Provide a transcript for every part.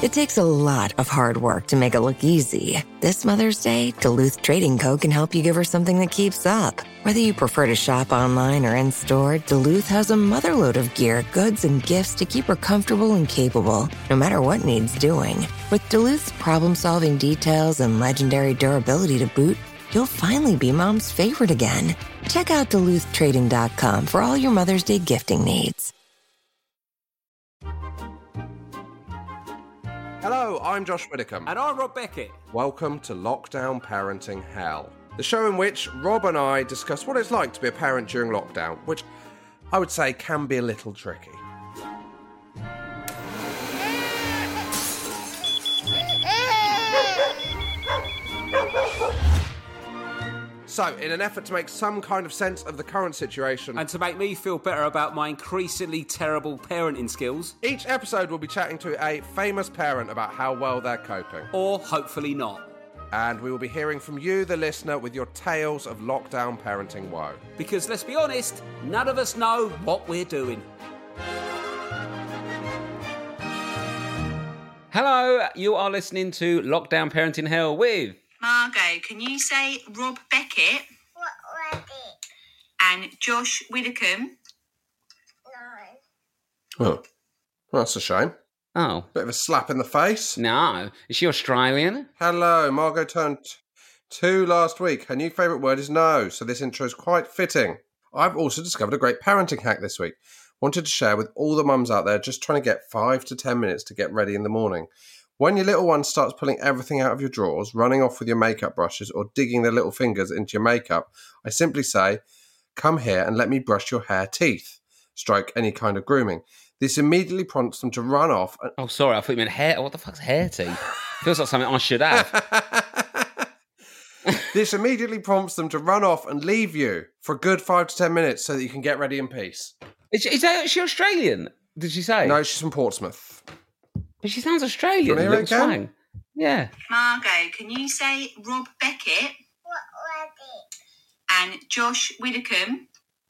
It takes a lot of hard work to make it look easy. This Mother's Day, Duluth Trading Co. can help you give her something that keeps up. Whether you prefer to shop online or in-store, Duluth has a motherload of gear, goods, and gifts to keep her comfortable and capable, no matter what needs doing. With Duluth's problem-solving details and legendary durability to boot, you'll finally be Mom's favorite again. Check out DuluthTrading.com for all your Mother's Day gifting needs. Hello, I'm Josh Widdicombe. And I'm Rob Beckett. Welcome to Lockdown Parenting Hell, the show in which Rob and I discuss what it's like to be a parent during lockdown, which I would say can be a little tricky. So, in an effort to make some kind of sense of the current situation, And to make me feel better about my increasingly terrible parenting skills, each episode will be chatting to a famous parent about how well they're coping. or hopefully not. And we will be hearing from you, the listener, with your tales of lockdown parenting woe. Because let's be honest, none of us know what we're doing. Hello, you are listening to Lockdown Parenting Hell with Margot, can you say Rob Beckett? What was it? And Josh Widdicombe? No. Oh, well, that's a shame. Oh, Bit of a slap in the face. no. Is she Australian? Hello, Margot turned 2 last week. Her new favourite word is no, so this intro is quite fitting. I've also discovered a great parenting hack this week. Wanted to share with all the mums out there just trying to get 5 to 10 minutes to get ready in the morning. When your little one starts pulling everything out of your drawers, running off with your makeup brushes or digging their little fingers into your makeup, I simply say, come here and let me brush your hair teeth. Strike any kind of grooming. This immediately prompts them to run off. Oh, sorry, I thought you meant hair. What the fuck's hair teeth? Feels like something I should have. This immediately prompts them to run off and leave you for a good 5 to 10 minutes so that you can get ready in peace. Is she Australian? Did she say? No, she's from Portsmouth. But she sounds Australian. Do you wanna hear little it again? twang. Yeah. Margot, can you say Rob Beckett? What was it? And Josh Widdicombe?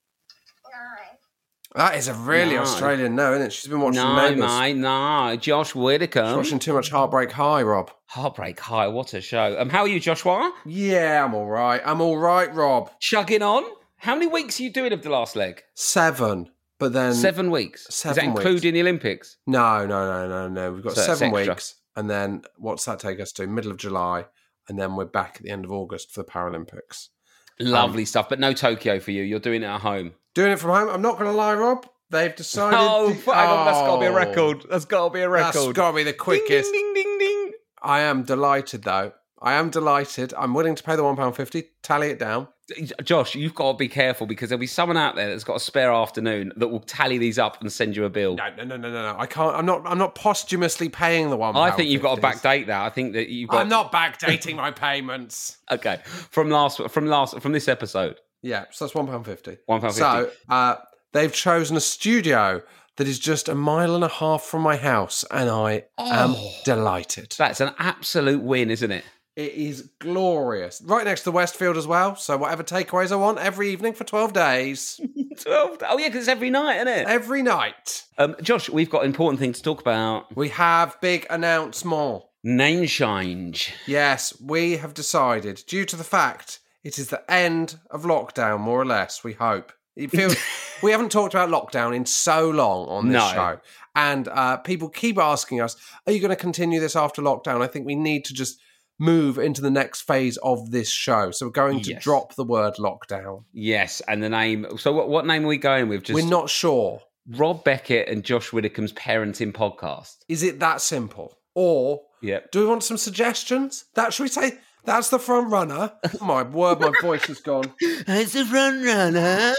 No. That is a really No. Australian no, isn't it? She's been watching No, Neighbours. mate, no. Josh She's Widdicombe. watching too much Heartbreak High, Rob. Heartbreak High, what a show. How are you, Joshua? Yeah, I'm all right, Rob. Chugging on? How many weeks are you doing of the last leg? 7, but then 7 weeks. Is 7 that including the Olympics? No. We've got So that's 7 extra. weeks, and then what's that take us to? Middle of July, and then we're back at the end of August for the Paralympics. Lovely stuff, but no Tokyo for you. You're doing it at home. Doing it from home. I'm not going to lie, Rob. They've decided. Hang on, that's got to be a record. That's got to be a record. That's got to be the quickest. Ding, ding, ding, ding. I am delighted, though. I am delighted. I'm willing to pay the £1.50. Tally it down. Josh, you've got to be careful because there'll be someone out there that's got a spare afternoon that will tally these up and send you a bill. No. I can't. I'm not posthumously paying the £1. I think you've got to backdate that. I think that you've got. I'm not backdating my payments. Okay, from this episode. Yeah, so that's £1.50. £1.50. So they've chosen a studio that is just a mile and a half from my house, and I am delighted. That's an absolute win, isn't it? It is glorious. Right next to Westfield as well. So whatever takeaways I want every evening for 12 days. 12. Oh yeah, because it's every night, isn't it? Every night. Josh, we've got important things to talk about. We have big announcement. Name change. Yes, we have decided, due to the fact it is the end of lockdown, more or less, we hope. It feels we haven't talked about lockdown in so long on this show. And people keep asking us, are you going to continue this after lockdown? I think we need to just move into the next phase of this show. So we're going to drop the word lockdown. Yes, and the name. So what name are we going with? We're not sure. Rob Beckett and Josh Widdicombe's Parenting Podcast. Is it that simple? Or do we want some suggestions? Should we say that's the front runner? My word, my voice has gone. It's the front runner.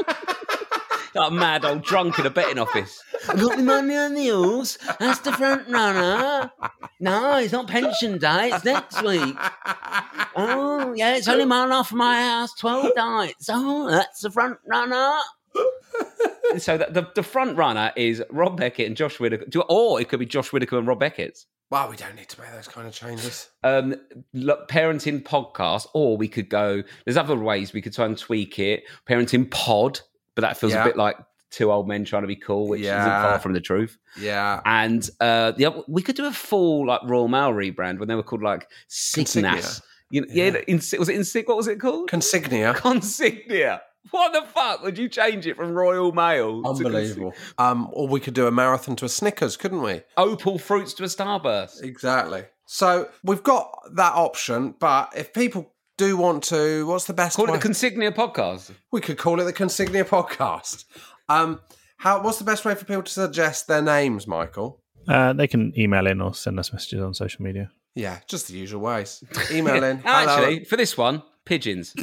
That mad old drunk in a betting office. I got my money on the horse. That's the front runner. No, it's not pension day. It's next week. Oh, yeah, it's only a mile off my house. 12 nights. Oh, that's the front runner. So the front runner is Rob Beckett and Josh Widdicombe. Or it could be Josh Widdicombe and Rob Beckett. Well, we don't need to make those kind of changes. Parenting podcast, or we could go. There's other ways we could try and tweak it. Parenting pod, but that feels a bit like two old men trying to be cool, which isn't far from the truth. Yeah. And we could do a full like Royal Mail rebrand when they were called like Signas. What was it called? Consignia. Consignia. What the fuck? Would you change it from Royal Mail? Unbelievable. Or we could do a marathon to a Snickers, couldn't we? Opal Fruits to a Starburst. Exactly. So we've got that option, but if people do want to, what's the best Call way? it the Consignia Podcast. We could call it the Consignia Podcast. What's the best way for people to suggest their names, Michael? They can email in or send us messages on social media. Yeah, just the usual ways. Email in. Actually, for this one, pigeons.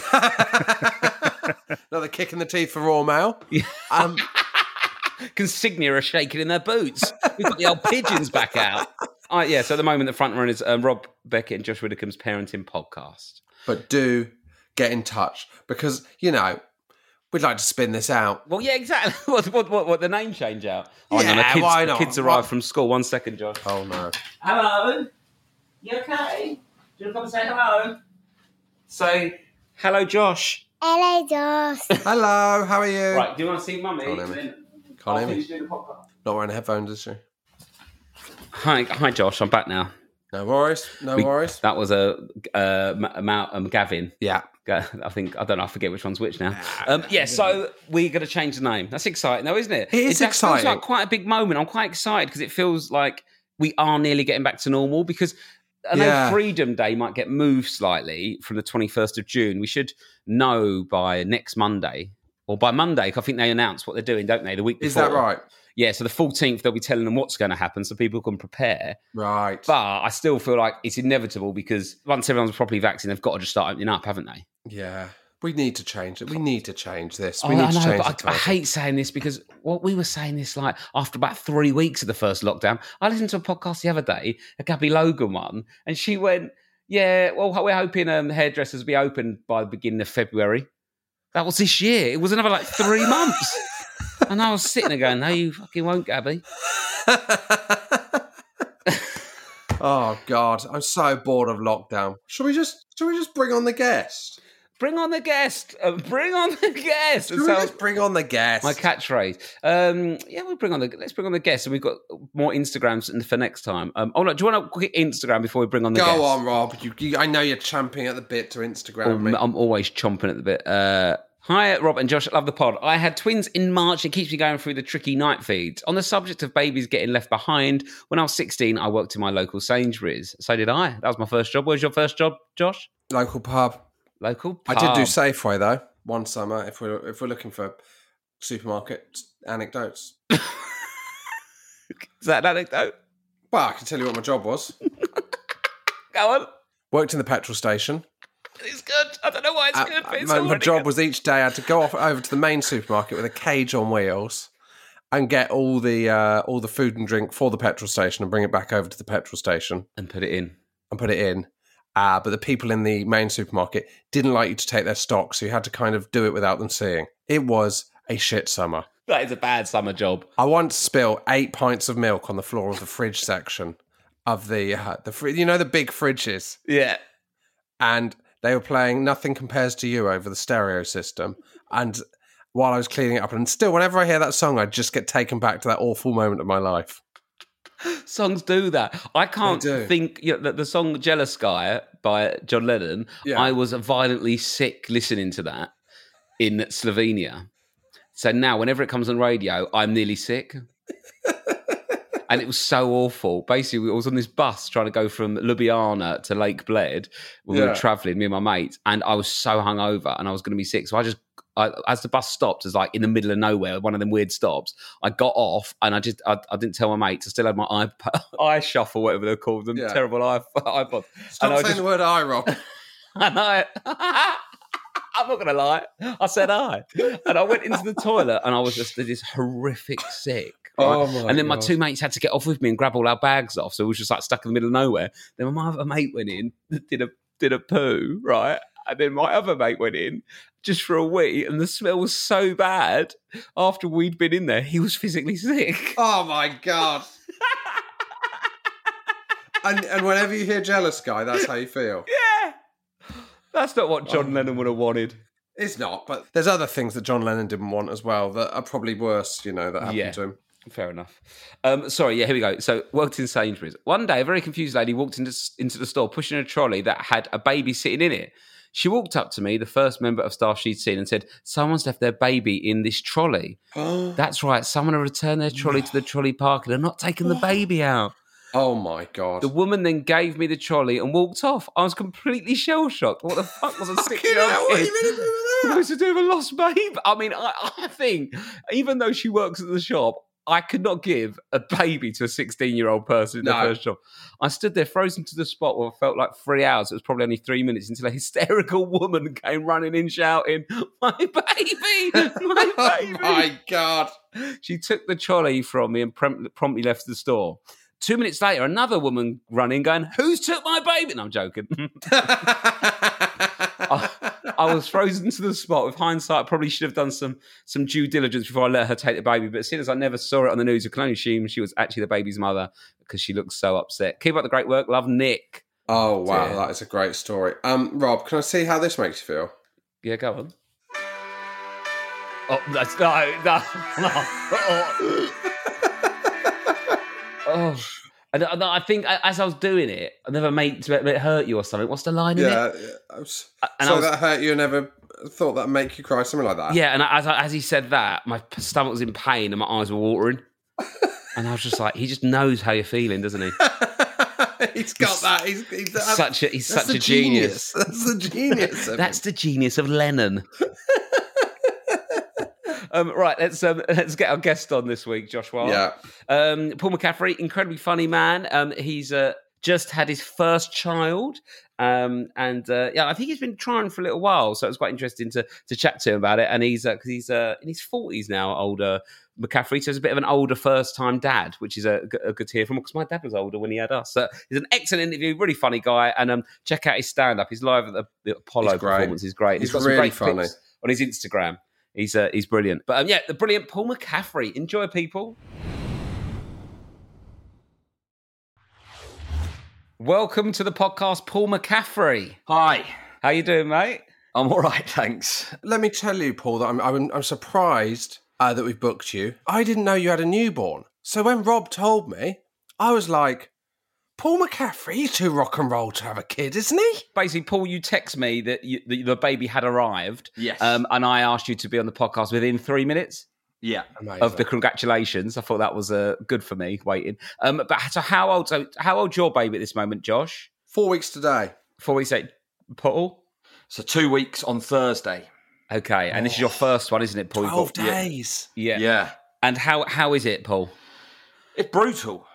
Another kick in the teeth for Raw Mail. Consignia are shaking in their boots. We've got the old pigeons back out. So at the moment, the front runner is Rob Beckett and Josh Widdicombe's parenting podcast. But do get in touch because, we'd like to spin this out. Well, yeah, exactly. What the name change out? Why not? Kids arrive from school. 1 second, Josh. Oh, no. Hello? You okay? Do you want to come and say hello? Say, hello, Josh. Hello, Josh. Hello, how are you? Right, do you want to see Mummy? Can't hear me. Then Can't I'll hear me. finish doing the podcast. Not wearing headphones, is she? Hi, Josh. I'm back now. No worries. That was Gavin. Yeah. I forget which one's which now. So we're going to change the name. That's exciting though, isn't it? It is exciting. It feels like quite a big moment. I'm quite excited because it feels like we are nearly getting back to normal because I know Freedom Day might get moved slightly from the 21st of June. We should know by next Monday or by Monday. I think they announce what they're doing, don't they? The week before. Is that right? Yeah, so the 14th, they'll be telling them what's going to happen so people can prepare. Right. But I still feel like it's inevitable because once everyone's properly vaccinated, they've got to just start opening up, haven't they? Yeah. We need to change it. We need to change this. I hate saying this because we were saying this like after about 3 weeks of the first lockdown. I listened to a podcast the other day, a Gabby Logan one, and she went, yeah, well, we're hoping hairdressers will be open by the beginning of February. That was this year. It was another like 3 months. And I was sitting there going, no, you fucking won't, Gabby. Oh, God. I'm so bored of lockdown. Should we just bring on the guest? Bring on the guest. Bring on the guest. Should we just bring on the guest? My catchphrase. Let's bring on the guest. And we've got more Instagrams for next time. Do you want a quick Instagram before we bring on the guest? Go on, Rob. I know you're champing at the bit to Instagram me. I'm always chomping at the bit. Hi, Rob and Josh. Love the pod. I had twins in March. It keeps me going through the tricky night feeds. On the subject of babies getting left behind, when I was 16, I worked in my local Sainsbury's. So did I. That was my first job. Where's your first job, Josh? Local pub. Local pub. I did do Safeway, though, one summer, if we're looking for supermarket anecdotes. Is that an anecdote? Well, I can tell you what my job was. Go on. Worked in the petrol station. It's good. I don't know why it's good, but it's my job was each day I had to go over to the main supermarket with a cage on wheels and get all the food and drink for the petrol station and bring it back over to the petrol station. And put it in. But the people in the main supermarket didn't like you to take their stock, so you had to kind of do it without them seeing. It was a shit summer. That is a bad summer job. I once spilled 8 pints of milk on the floor of the fridge section of the big fridges. Yeah. And they were playing Nothing Compares to You over the stereo system. And while I was cleaning it up, and still, whenever I hear that song, I just get taken back to that awful moment of my life. Songs do that. I can't think the song Jealous Guy by John Lennon. Yeah. I was violently sick listening to that in Slovenia. So now whenever it comes on radio, I'm nearly sick. And it was so awful. Basically, I was on this bus trying to go from Ljubljana to Lake Bled when we were travelling, me and my mates, and I was so hungover and I was going to be sick. So as the bus stopped, it was like in the middle of nowhere, one of them weird stops. I got off and I didn't tell my mates. I still had my eye shuffle, whatever they're called, them terrible iPod. Stop saying the word "I," Rob. And I'm not going to lie. I said "I," and I went into the toilet and I was just this horrific sick. Right? Oh my and then my God. two mates had to get off with me and grab all our bags off, so we was just like stuck in the middle of nowhere. Then my other mate went in, did a poo, right? And then my other mate went in just for a wee, and the smell was so bad after we'd been in there, he was physically sick. Oh my God. and whenever you hear Jealous Guy, that's how you feel. Yeah. That's not what John Lennon would have wanted. It's not, but there's other things that John Lennon didn't want as well that are probably worse, that happened to him. Fair enough. Sorry, here we go. So, worked in Sainsbury's. One day, a very confused lady walked into the store pushing a trolley that had a baby sitting in it. She walked up to me, the first member of staff she'd seen, and said, "Someone's left their baby in this trolley." That's right. Someone had returned their trolley to the trolley park and had not taken the baby out. Oh, my God. The woman then gave me the trolley and walked off. I was completely shell-shocked. What the fuck was a 6-year-old kid supposed to do with a lost babe? I mean, I think, even though she works at the shop, I could not give a baby to a 16-year-old person in the first job. I stood there frozen to the spot where I felt like 3 hours. It was probably only 3 minutes until a hysterical woman came running in shouting, "My baby! My baby!" Oh, my God. She took the trolley from me and promptly left the store. 2 minutes later, another woman running, going, "Who's took my baby?" No, I'm joking. I was frozen to the spot. With hindsight, I probably should have done some due diligence before I let her take the baby. But as soon as I never saw it on the news, I can only assume she was actually the baby's mother because she looked so upset. Keep up the great work. Love, Nick. Oh, wow. That is a great story. Rob, can I see how this makes you feel? Yeah, go on. Oh, that's no. Oh. And I think as I was doing it, I never made it hurt you or something. What's the line in it? That hurt you and never thought that'd make you cry, something like that? Yeah, and as he said that, my stomach was in pain and my eyes were watering. And I was just like, he just knows how you're feeling, doesn't he? He's got that. He's such a genius. That's the genius. That's the genius of Lennon. Right, let's get our guest on this week, Joshua. Yeah. Paul McCaffrey, incredibly funny man. He's just had his first child. I think he's been trying for a little while, so it was quite interesting to chat to him about it. And he's in his 40s now, older McCaffrey, so he's a bit of an older first-time dad, which is a good to hear from, because my dad was older when he had us. So he's an excellent interview, really funny guy, and check out his stand-up. He's live at the Apollo performance. He's great. He's got really some great funny pics on his Instagram. He's brilliant. But the brilliant Paul McCaffrey. Enjoy, people. Welcome to the podcast, Paul McCaffrey. Hi. How you doing, mate? I'm all right, thanks. Let me tell you, Paul, that I'm surprised that we've booked you. I didn't know you had a newborn. So when Rob told me, I was like, Paul McCaffrey, he's too rock and roll to have a kid, isn't he? Basically, Paul, you text me that the baby had arrived. Yes. And I asked you to be on the podcast within 3 minutes. Yeah. Amazing. Of the congratulations. I thought that was good for me, waiting. But so how old's your baby at this moment, Josh? 4 weeks today. 4 weeks, Paul? So 2 weeks on Thursday. Okay, and this is your first one, isn't it, Paul? 12 days. Yeah. Yeah. And how is it, Paul? It's brutal.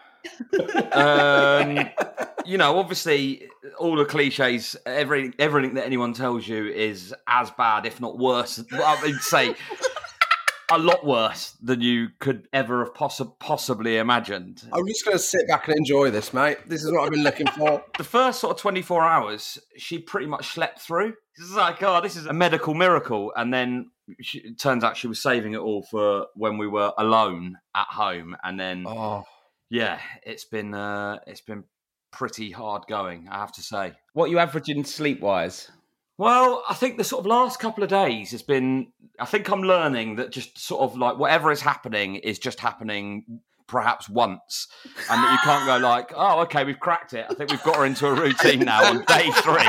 Obviously, all the cliches, everything that anyone tells you is as bad, if not worse. I would say a lot worse than you could ever have possibly imagined. I'm just going to sit back and enjoy this, mate. This is what I've been looking for. The first sort of 24 hours, she pretty much slept through. It's like, this is a medical miracle. And then it turns out she was saving it all for when we were alone at home. And then, it's been pretty hard going, I have to say. What are you averaging sleep-wise? Well, I think the sort of last couple of days has been, I think I'm learning that just sort of like whatever is happening is just happening perhaps once. And that you can't go like, oh, okay, we've cracked it. I think we've got her into a routine now on day 3.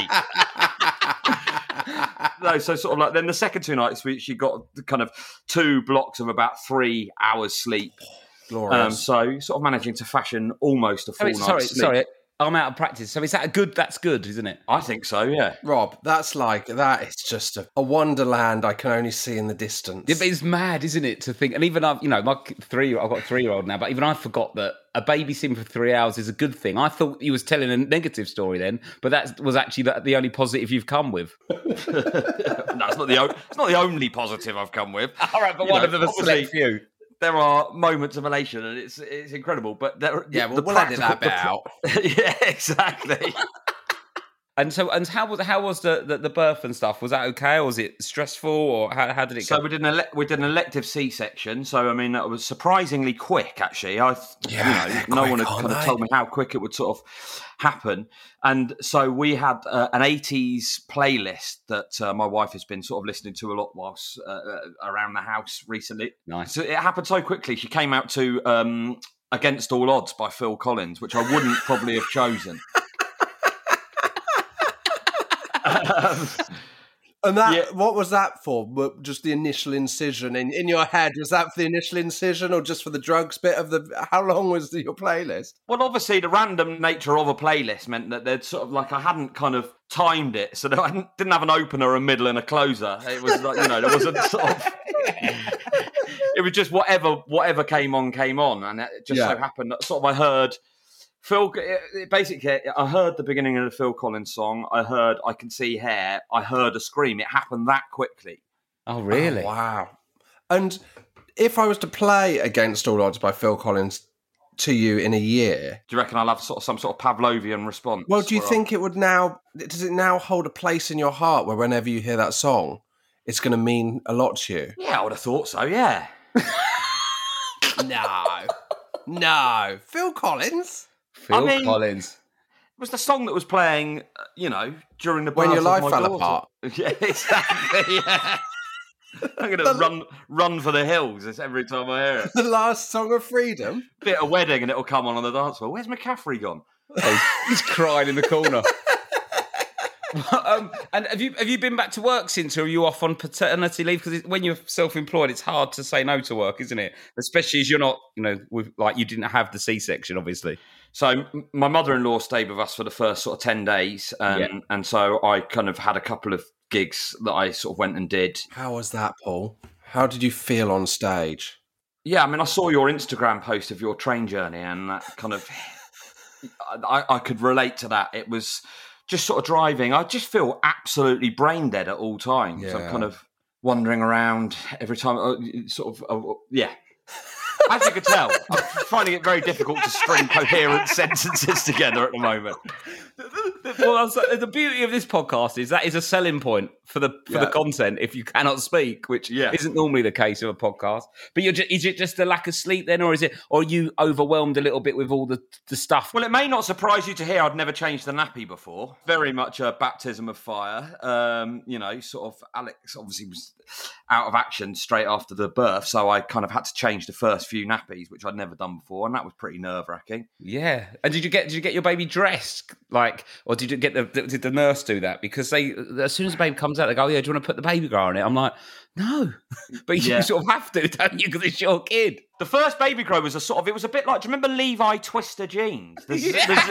No, so sort of like then the second 2 nights, she got kind of 2 blocks of about 3 hours sleep. Glorious. So sort of managing to fashion almost a full night's sleep. Sorry. I'm out of practice. So is that good? That's good, isn't it? I think so, yeah. Rob, that is just a wonderland I can only see in the distance. Yeah, but it's mad, isn't it, to think? And even I've got a 3-year-old now, but even I forgot that a baby sitting for 3 hours is a good thing. I thought he was telling a negative story then, but that was actually the only positive you've come with. No, it's not the only positive I've come with. All right, but one of them is select few. There are moments of elation, and it's incredible. But we'll edit that bit out. Yeah, exactly. And how was the birth and stuff? Was that okay, or was it stressful, or how did it go? So we did an elective C-section. So I mean, that was surprisingly quick. Actually, no one had kind of told me how quick it would sort of happen. And so we had an 80s playlist that my wife has been sort of listening to a lot whilst around the house recently. Nice. So it happened so quickly. She came out to Against All Odds by Phil Collins, which I wouldn't probably have chosen. And that, what was that for? Just the initial incision in your head? Was that for the initial incision, or just for the drugs bit of the? How long was your playlist? Well, obviously, the random nature of a playlist meant that they'd sort of like I hadn't kind of timed it, so I didn't have an opener, a middle, and a closer. It was like there wasn't sort of. It was just whatever came on, and it just so happened that sort of I heard. Phil, basically, I heard the beginning of the Phil Collins song. I heard I Can See Hair. I heard a scream. It happened that quickly. Oh, really? Oh, wow. And if I was to play Against All Odds by Phil Collins to you in a year... Do you reckon I'll have some sort of Pavlovian response? Well, do you think it would does it now hold a place in your heart where whenever you hear that song, it's going to mean a lot to you? Yeah, I would have thought so, yeah. No. Phil Collins? Collins. It was the song that was playing, during the birth when your life of my fell daughter. apart. Yeah, exactly. Yeah, I'm going to run for the hills every time I hear it. The last song of freedom. Bit of wedding, and it'll come on the dance floor. Where's McCaffrey gone? He's crying in the corner. And have you been back to work since, or are you off on paternity leave? Because when you're self-employed, it's hard to say no to work, isn't it? Especially as you're not, you didn't have the C-section, obviously. So my mother-in-law stayed with us for the first sort of 10 days. And so I kind of had a couple of gigs that I sort of went and did. How was that, Paul? How did you feel on stage? Yeah, I mean, I saw your Instagram post of your train journey, and that kind of... I could relate to that. It was just sort of driving. I just feel absolutely brain dead at all times. Yeah. I'm kind of wandering around every time, As you can tell, I'm finding it very difficult to string coherent sentences together at the moment. Well, the beauty of this podcast is that is a selling point for the content if you cannot speak, which isn't normally the case of a podcast. But is it just a lack of sleep then, or are you overwhelmed a little bit with all the stuff? Well, it may not surprise you to hear I'd never changed the nappy before. Very much a baptism of fire. Sort of Alex obviously was out of action straight after the birth, so I kind of had to change the first few nappies, which I'd never done before, and that was pretty nerve-wracking. Yeah. And did you get your baby dressed, or did you did the nurse do that? Because as soon as the baby comes out, they go, "Yeah, do you want to put the baby grow on it?" I'm like, no, but you sort of have to, don't you? Because it's your kid. The first baby grow was it was a bit like, do you remember Levi Twister jeans? The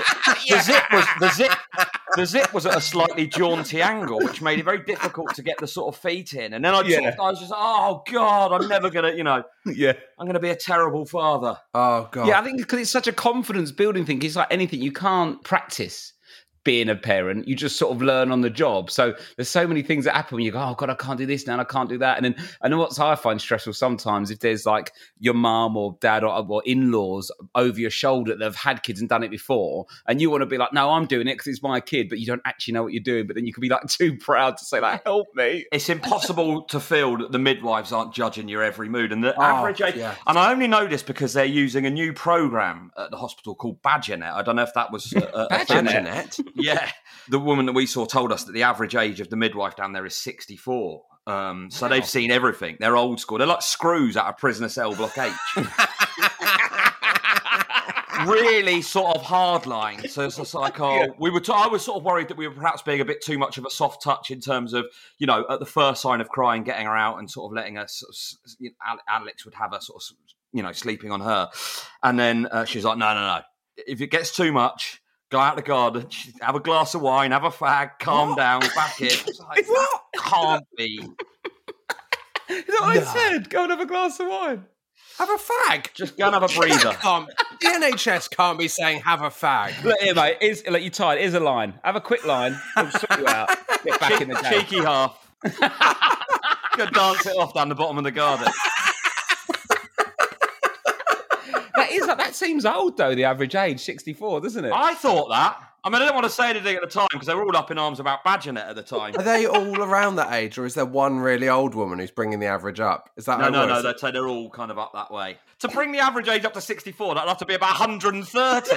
zip was at a slightly jaunty angle, which made it very difficult to get the sort of feet in. And then I was just, oh God, I'm never going to, I'm going to be a terrible father. Oh God. Yeah, I think because it's such a confidence building thing. It's like anything, you can't practice being a parent, you just sort of learn on the job. So there's so many things that happen when you go, oh God, I can't do this now and I can't do that. And then what I find stressful sometimes, if there's like your mum or dad or in-laws over your shoulder that have had kids and done it before, and you want to be like, no, I'm doing it because it's my kid, but you don't actually know what you're doing. But then you can be like too proud to say like, help me. It's impossible to feel that the midwives aren't judging your every mood. And the average age, and I only know this because they're using a new program at the hospital called Badgernet. I don't know if that was Badgernet. Yeah. The woman that we saw told us that the average age of the midwife down there is 64. So they've seen everything. They're old school. They're like screws out of Prisoner Cell Block H. Really sort of hard line. So it's just like, I was sort of worried that we were perhaps being a bit too much of a soft touch in terms of, at the first sign of crying, getting her out and sort of letting her, Alex would have her sort of, sleeping on her. And then she's like, no. If it gets too much, go out the garden, have a glass of wine, have a fag, calm down, back in. Like, what? That can't be. Is that what I said? Go and have a glass of wine. Have a fag. Just go and have a breather. The NHS can't be saying have a fag. Look here, mate. You're tired. Here's a line. Have a quick line. We'll sort you out. Get back in the game. Cheeky half. Go dance it off down the bottom of the garden. That seems old though. The average age, 64, doesn't it? I thought that. I mean, I don't want to say anything at the time because they were all up in arms about Badgernet at the time. Are they all around that age, or is there one really old woman who's bringing the average up? Is that No. They'd say they're all kind of up that way. To bring the average age up to 64, that'd have to be about 130.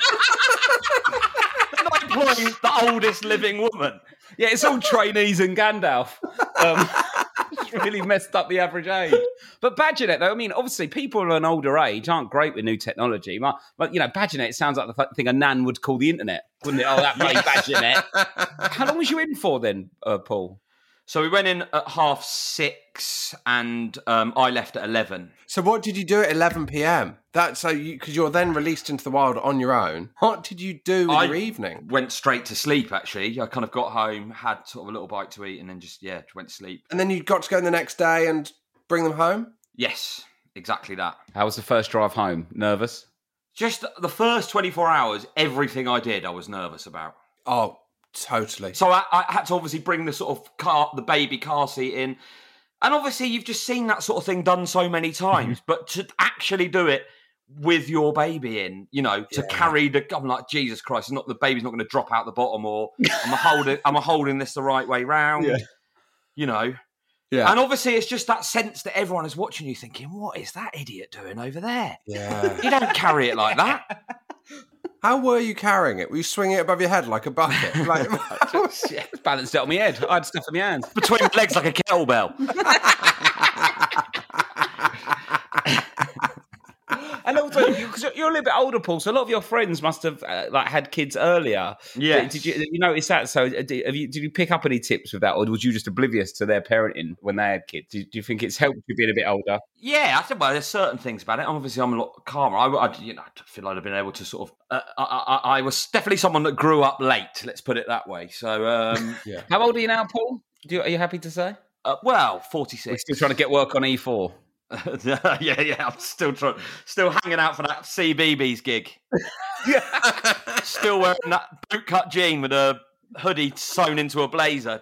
Not employing the oldest living woman. Yeah, it's all trainees and Gandalf. It's really messed up the average age. But Badgernet, though, I mean, obviously, people of an older age aren't great with new technology. But, you know, Badgernet, it sounds like the thing a nan would call the internet, wouldn't it? Oh, that bloody Badgernet. How long was you in for then, Paul? So we went in at 6:30 and I left at 11. So what did you do at 11 p.m? That's because you're then released into the wild on your own. What did you do with your evening? Went straight to sleep, actually. I kind of got home, had sort of a little bite to eat, and then just went to sleep. And then you got to go in the next day and bring them home? Yes, exactly that. How was the first drive home? Nervous? Just the first 24 hours, everything I did, I was nervous about. Oh, totally. So I had to obviously bring the sort of the baby car seat in. And obviously you've just seen that sort of thing done so many times, but to actually do it with your baby in, you know, to carry I'm like, Jesus Christ, the baby's not going to drop out the bottom, or am I holding this the right way round? Yeah. You know? Yeah. And obviously it's just that sense that everyone is watching you thinking, what is that idiot doing over there? Yeah. You don't carry it like that. How were you carrying it? Were you swinging it above your head like a bucket? Balanced it on my head. I had stuff in my hands. Between my legs like a kettlebell. And also, because you're a little bit older, Paul, so a lot of your friends must have had kids earlier. Yeah. Did you notice that? So did you pick up any tips with that, or was you just oblivious to their parenting when they had kids? Do you think it's helped you being a bit older? Yeah, I think there's certain things about it. Obviously, I'm a lot calmer. I feel like I've been able to sort of. I was definitely someone that grew up late. Let's put it that way. So, yeah. How old are you now, Paul? Are you happy to say? 46. We're still trying to get work on E4. Yeah. I'm still hanging out for that CBeebies gig. Still wearing that bootcut jean with a hoodie sewn into a blazer,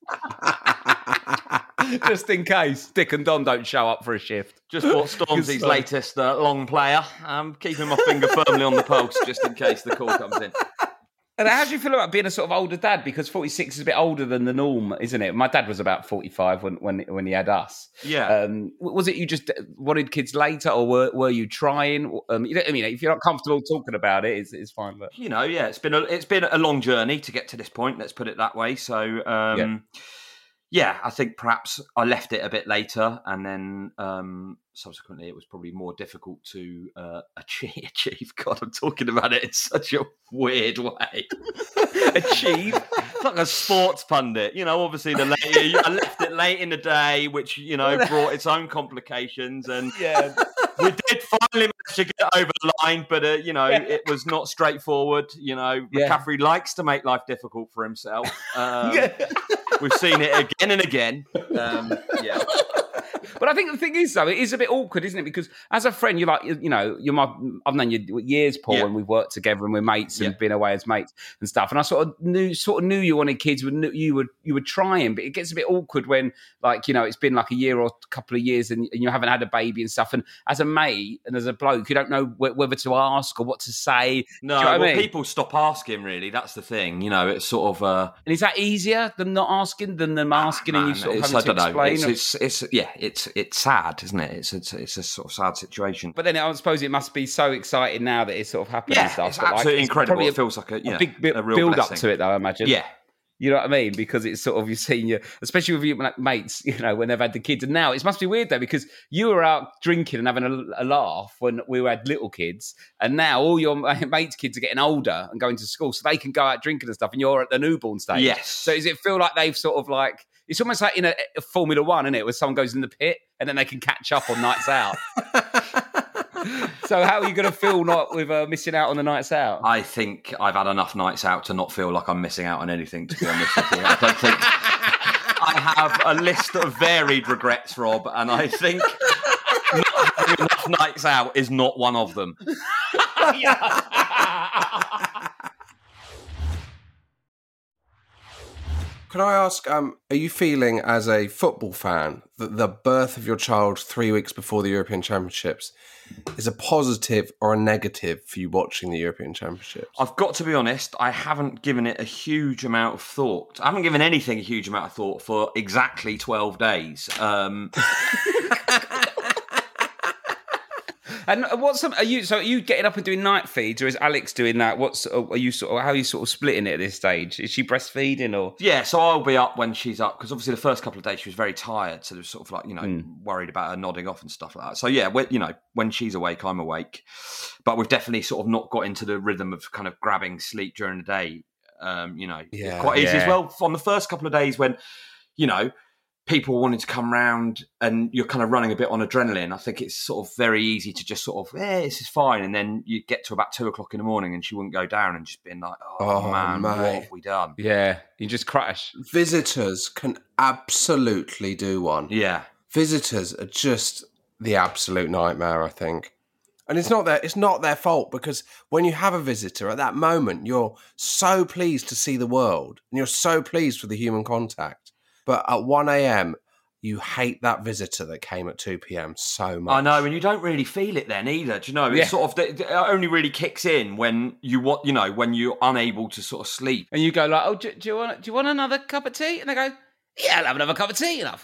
just in case Dick and Don don't show up for a shift. Just bought Stormzy's latest long player. I'm keeping my finger firmly on the pulse just in case the call comes in. And how do you feel about being a sort of older dad? Because 46 is a bit older than the norm, isn't it? My dad was about 45 when he had us. Yeah. Was it you just wanted kids later, or were you trying? I mean, if you're not comfortable talking about it, it's fine. But it's been a long journey to get to this point. Let's put it that way. So, I think perhaps I left it a bit later, and then subsequently it was probably more difficult to achieve. God, I'm talking about it in such a weird way. Achieve? Like a sports pundit. Obviously I left it late in the day, which, brought its own complications. And we did finally manage to get over the line, but, it was not straightforward. McCaffrey likes to make life difficult for himself. We've seen it again and again. But I think the thing is, though, it is a bit awkward, isn't it? Because as a friend, you're like, I've known you years, Paul, and we've worked together and we're mates and been away as mates and stuff. And I sort of knew you wanted kids, you were trying, but it gets a bit awkward when, it's been like a year or a couple of years and you haven't had a baby and stuff. And as a mate and as a bloke, you don't know whether to ask or what to say. No, what I mean? People stop asking, really. That's the thing. It's sort of... And is that easier than not asking, than them asking and you sort of having to explain? It's sad, isn't it? It's a sort of sad situation. But then I suppose it must be so exciting now that it's sort of happened and stuff. It's absolutely incredible. It feels like a big a real build blessing. up to it, though, I imagine. Yeah. You know what I mean? Because it's sort of, you've seen especially with your mates, when they've had the kids. And now it must be weird, though, because you were out drinking and having a laugh when we had little kids. And now all your mates' kids are getting older and going to school, so they can go out drinking and stuff. And you're at the newborn stage. Yes. So does it feel like they've sort of like... It's almost like in a Formula One, isn't it? Where someone goes in the pit and then they can catch up on nights out. So how are you going to feel not with missing out on the nights out? I think I've had enough nights out to not feel like I'm missing out on anything, to be honest with you. I don't think... I have a list of varied regrets, Rob, and I think not having enough nights out is not one of them. Can I ask, are you feeling as a football fan that the birth of your child 3 weeks before the European Championships is a positive or a negative for you watching the European Championships? I've got to be honest, I haven't given it a huge amount of thought. I haven't given anything a huge amount of thought for exactly 12 days. And are you getting up and doing night feeds, or is Alex doing that? How are you sort of splitting it at this stage? Is she breastfeeding or? Yeah, so I'll be up when she's up, because obviously the first couple of days she was very tired, so there was sort of like, worried about her nodding off and stuff like that. So yeah, when she's awake, I'm awake, but we've definitely sort of not got into the rhythm of kind of grabbing sleep during the day. It's quite easy as well. On the first couple of days when, people wanting to come round and you're kind of running a bit on adrenaline, I think it's sort of very easy to just sort of, this is fine. And then you get to about 2:00 in the morning and she wouldn't go down, and just being like, oh man, mate. what have we done? Yeah, you just crash. Visitors can absolutely do one. Yeah. Visitors are just the absolute nightmare, I think. And it's not their fault, because when you have a visitor at that moment, you're so pleased to see the world and you're so pleased for the human contact. But at 1 a.m, you hate that visitor that came at 2 p.m. so much. I know, and you don't really feel it then either. Do you know? It's sort of it only really kicks in when when you're unable to sort of sleep, and you go like, "Oh, do you want another cup of tea?" And they go, "Yeah, I'll have another cup of tea." And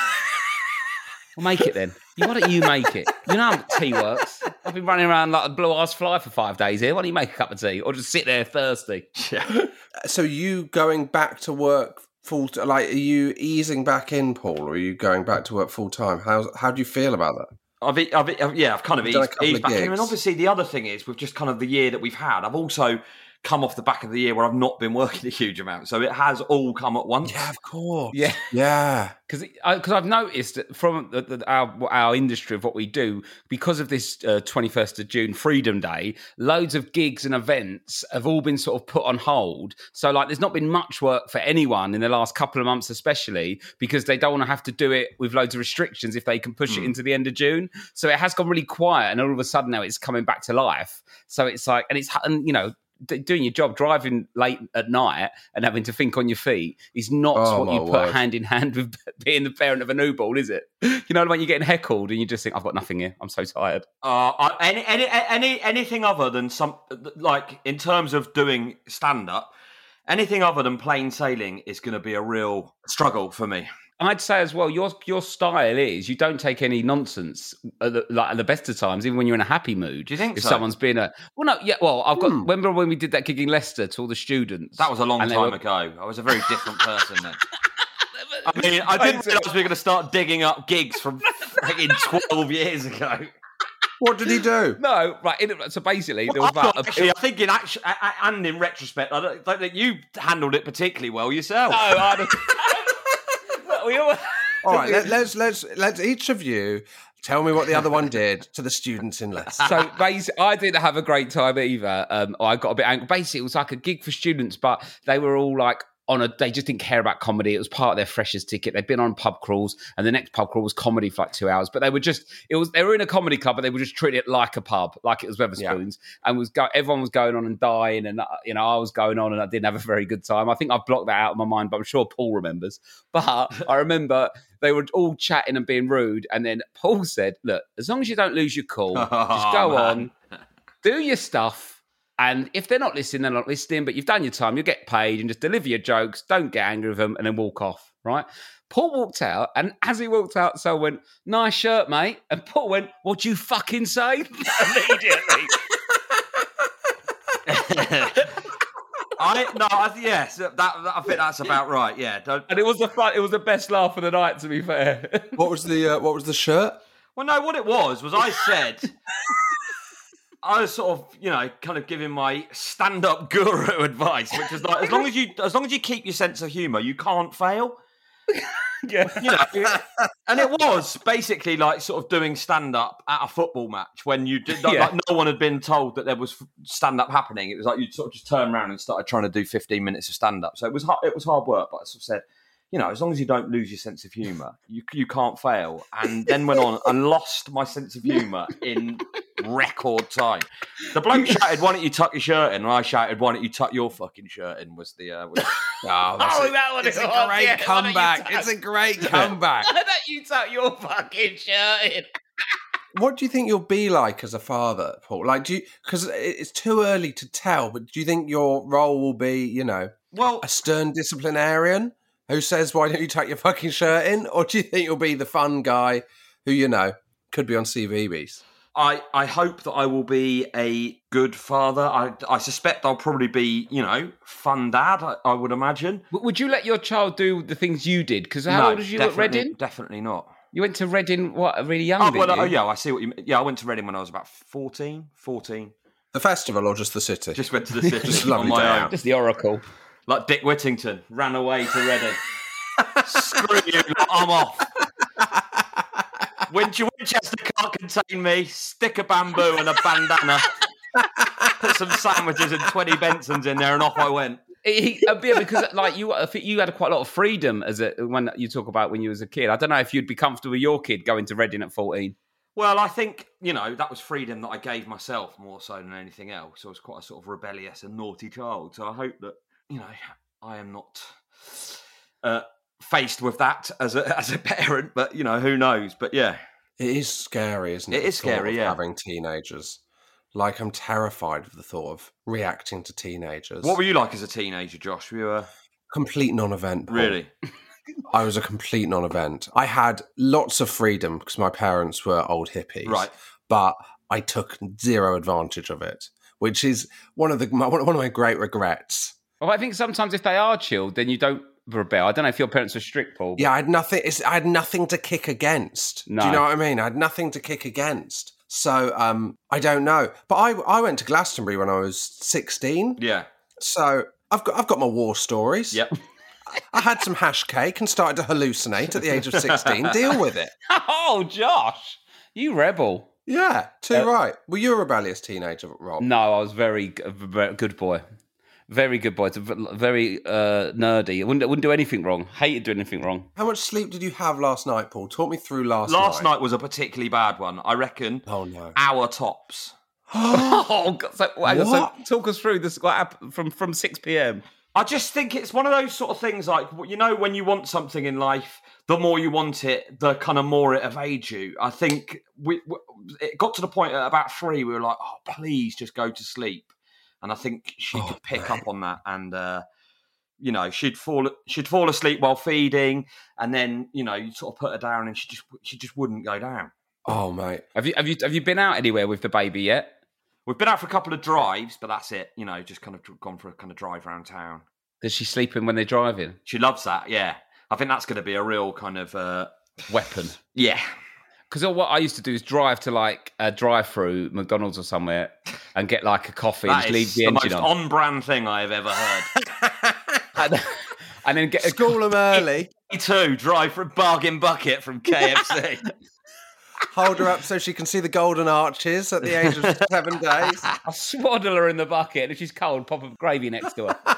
Well, make it then. Why don't you make it? You know how tea works. I've been running around like a blue-ass fly for 5 days here. Why don't you make a cup of tea, or just sit there thirsty? Yeah. So you going back to work? Are you easing back in, Paul, or are you going back to work full time? How do you feel about that? I've kind of eased back in. And obviously the other thing is, with just kind of the year that we've had, I've also come off the back of the year where I've not been working a huge amount. So it has all come at once. Yeah, of course. Yeah. Yeah. Because I've noticed that from our industry of what we do, because of this 21st of June Freedom Day, loads of gigs and events have all been sort of put on hold. So like there's not been much work for anyone in the last couple of months, especially because they don't want to have to do it with loads of restrictions if they can push it into the end of June. So it has gone really quiet, and all of a sudden now it's coming back to life. So it's like, doing your job, driving late at night and having to think on your feet is not what you put hand in hand with being the parent of a newborn, is it? You know, when you're getting heckled and you just think, I've got nothing here. I'm so tired. Anything other than in terms of doing stand-up, anything other than plain sailing is going to be a real struggle for me. I'd say as well, your style is you don't take any nonsense at the best of times, even when you're in a happy mood. Do you think if so? someone's been I've got. Remember when we did that gig in Leicester to all the students? That was a long time ago. I was a very different person then. I mean, I didn't realise we were going to start digging up gigs from 12 years ago. What did he do? No, right. So basically, there was I think in action and in retrospect, I don't think you handled it particularly well yourself. No, I don't. All right, let's each of you tell me what the other one did to the students in Leicester. So basically, I didn't have a great time either. I got a bit angry. Basically, it was like a gig for students, but they were all like they just didn't care about comedy. It was part of their freshers ticket. They'd been on pub crawls, and the next pub crawl was comedy for like 2 hours. But they were in a comedy club, but they were just treating it like a pub, like it was Wetherspoons. Yeah. And everyone was going on and dying, and I was going on, and I didn't have a very good time. I think I've blocked that out of my mind, but I'm sure Paul remembers. But I remember they were all chatting and being rude, and then Paul said, "Look, as long as you don't lose your cool, just go on, do your stuff." And if they're not listening, they're not listening, but you've done your time, you'll get paid, and just deliver your jokes, don't get angry with them, and then walk off, right? Paul walked out, and as he walked out, so went, "Nice shirt, mate." And Paul went, "What'd you fucking say?" Immediately. I think that's about right. Yeah, and it was the best laugh of the night, to be fair. What was the shirt? Well, no, what it was I said. I was sort of, kind of giving my stand-up guru advice, which is like, as long as you keep your sense of humour, you can't fail. Yeah, and it was basically like sort of doing stand-up at a football match when you did like no one had been told that there was stand-up happening. It was like you'd sort of just turn around and started trying to do 15 minutes of stand-up. So it was hard work, but I sort of said, you know, as long as you don't lose your sense of humour, you can't fail. And then went on and lost my sense of humour in record time. The bloke shouted, "Why don't you tuck your shirt in?" And I shouted, "Why don't you tuck your fucking shirt in?" Was the It's a great comeback. It's a great comeback. Why don't you tuck your fucking shirt in? What do you think you'll be like as a father, Paul? Like, because it's too early to tell, but do you think your role will be, you know, a stern disciplinarian who says, "Why don't you tuck your fucking shirt in?" Or do you think you'll be the fun guy who, you know, could be on CVeebies? I hope that I will be a good father. I suspect I'll probably be, you know, fun dad, I would imagine. Would you let your child do the things you did? Because how old was you at Reading? Definitely not. You went to Reading, really young, I see what you mean. Yeah, I went to Reading when I was about 14. The festival or just the city? Just went to the city. Just a lovely day out. Just the Oracle. Like Dick Whittington, ran away to Reading. Screw you, I'm off. Winchester can't contain me. Stick a bamboo and a bandana. Put some sandwiches and 20 Bensons in there, and off I went. Because like you had quite a lot of freedom when you talk about when you was a kid. I don't know if you'd be comfortable with your kid going to Reading at 14. Well, I think, you know, that was freedom that I gave myself more so than anything else. I was quite a sort of rebellious and naughty child. So I hope that, you know, I am not faced with that as a parent, but, you know, who knows? But yeah. It is scary, isn't it? It is scary, yeah. Having teenagers. Like, I'm terrified of the thought of reacting to teenagers. What were you like as a teenager, Josh? Were you a complete non-event, Paul. Really? I was a complete non-event. I had lots of freedom because my parents were old hippies. Right. But I took zero advantage of it, which is one of my great regrets. Well, I think sometimes if they are chilled, then you don't rebel. I don't know if your parents are strict, Paul. Yeah, I had nothing to kick against. No. Do you know what I mean? I had nothing to kick against. So I don't know. But I went to Glastonbury when I was 16. Yeah. So I've got my war stories. Yep. I had some hash cake and started to hallucinate at the age of 16. Deal with it. Oh, Josh, you rebel. Yeah, too right. Were you a rebellious teenager, Rob? No, I was very good boy. Very good boy. Very nerdy. I wouldn't do anything wrong. Hated doing anything wrong. How much sleep did you have last night, Paul? Talk me through last night. Last night was a particularly bad one. I reckon. Oh, no. Hour tops. Oh, God. So talk us through this. What happened from 6 p.m. I just think it's one of those sort of things like, you know, when you want something in life, the more you want it, the kind of more it evades you. I think it got to the point at about 3, we were like, oh, please just go to sleep. And I think she could pick up on that. And, you know, she'd fall asleep while feeding. And then, you know, you sort of put her down and she just wouldn't go down. Oh, mate. Have you been out anywhere with the baby yet? We've been out for a couple of drives, but that's it. You know, just kind of gone for a kind of drive around town. Does she sleep in when they're driving? She loves that, yeah. I think that's going to be a real kind of weapon. Yeah. Because what I used to do is drive to like a drive-through McDonald's or somewhere and get like a coffee and just leave the engine on. That is the most on-brand thing I have ever heard. and then get school them early. Me too. Drive for a bargain bucket from KFC. Hold her up so she can see the golden arches at the age of 7 days. I'll swaddle her in the bucket, and if she's cold, pop a gravy next to her.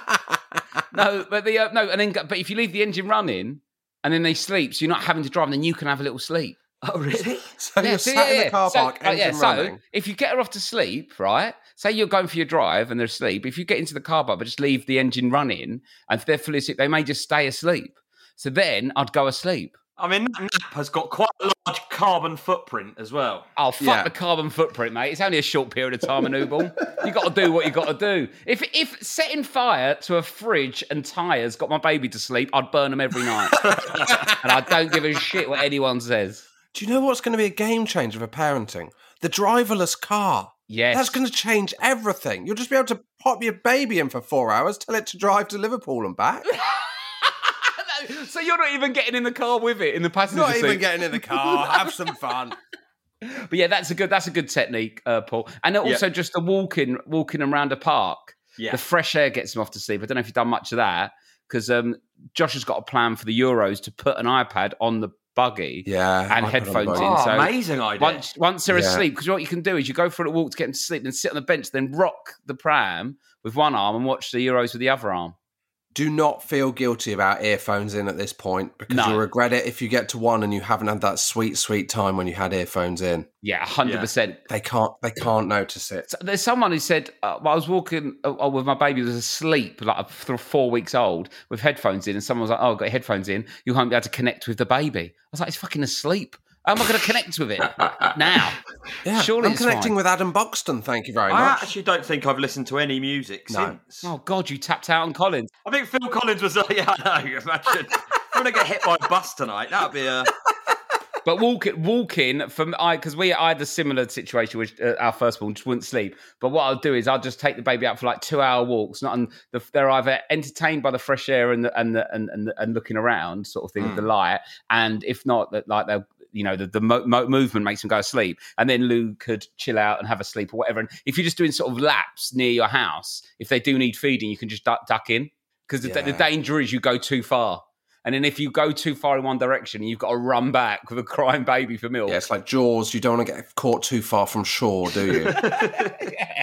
But if you leave the engine running and then they sleep, so you're not having to drive, and then you can have a little sleep. Oh, really? So you're sat in the car park, engine running. So if you get her off to sleep, right? Say you're going for your drive and they're asleep. If you get into the car park but just leave the engine running, and if they're fully asleep, they may just stay asleep. So then I'd go asleep. I mean, that nap has got quite a large carbon footprint as well. Oh, fuck the carbon footprint, mate. It's only a short period of time, Anubal. You got to do what you got to do. If setting fire to a fridge and tyres got my baby to sleep, I'd burn them every night. And I don't give a shit what anyone says. Do you know what's going to be a game changer for parenting? The driverless car. Yes. That's going to change everything. You'll just be able to pop your baby in for 4 hours, tell it to drive to Liverpool and back. So you're not even getting in the car with it in the passenger seat? Not even getting in the car. Have some fun. But yeah, that's a good technique, Paul. And also just the walking around a park. Yeah. The fresh air gets them off to sleep. I don't know if you've done much of that because Josh has got a plan for the Euros to put an iPad on the buggy and headphones in. So amazing idea. Once they're asleep, because what you can do is you go for a walk to get them to sleep, then sit on the bench, then rock the pram with one arm and watch the Euros with the other arm. Do not feel guilty about earphones in at this point, because No. you'll regret it if you get to one and you haven't had that sweet, sweet time when you had earphones in. Yeah, 100%. They can't notice it. So there's someone who said, I was walking with my baby who was asleep, like 4 weeks old, with headphones in, and someone was like, oh, I've got headphones in, you won't be able to connect with the baby. I was like, it's fucking asleep. How am I going to connect with it now? Yeah, Surely I'm it's connecting fine. with Adam Buxton, thank you very I much. actually don't think I've listened to any music No. since. Oh, God, you tapped out on Collins. I think Phil Collins was like, yeah, I know, imagine. I'm going to get hit by a bus tonight. That would be a... But walking from because I had a similar situation with our firstborn just wouldn't sleep. But what I'll do is I'll just take the baby out for like 2-hour walks. They're either entertained by the fresh air and looking around sort of thing with the light, and if not, that like they'll. The movement makes them go to sleep, and then Lou could chill out and have a sleep or whatever. And if you're just doing sort of laps near your house, if they do need feeding, you can just duck in, because the danger is you go too far. And then if you go too far in one direction, you've got to run back with a crying baby for milk. Yeah, it's like Jaws. You don't want to get caught too far from shore, do you? Yeah.